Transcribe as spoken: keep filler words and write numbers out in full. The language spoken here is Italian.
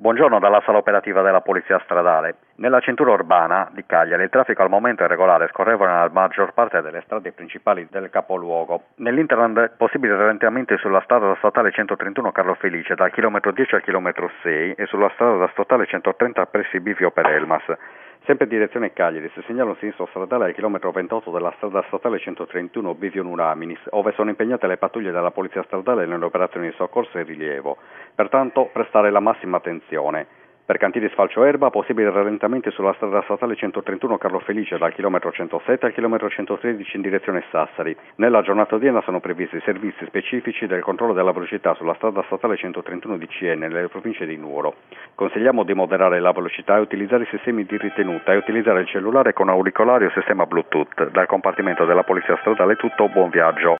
Buongiorno dalla sala operativa della Polizia Stradale. Nella cintura urbana di Cagliari il traffico al momento è regolare, scorrevole nella maggior parte delle strade principali del capoluogo. Nell'Interland è possibile rallentamenti sulla strada statale centotrentuno Carlo Felice dal chilometro dieci al chilometro sei e sulla strada statale centotrenta pressi Bivio per Elmas. Sempre in direzione Cagliari si segnala un sinistro stradale al chilometro ventotto della strada statale centotrentuno Bivio Nuraminis, ove sono impegnate le pattuglie della Polizia Stradale nelle operazioni di soccorso e rilievo. Pertanto prestare la massima attenzione. Per cantieri sfalcio erba, possibili rallentamenti sulla strada statale centotrentuno Carlo Felice dal chilometro centosette al chilometro centotredici in direzione Sassari. Nella giornata odierna sono previsti servizi specifici del controllo della velocità sulla strada statale centotrentuno D C N nelle province di Nuoro. Consigliamo di moderare la velocità e utilizzare i sistemi di ritenuta e utilizzare il cellulare con auricolari o sistema Bluetooth. Dal compartimento della Polizia Stradale tutto, buon viaggio.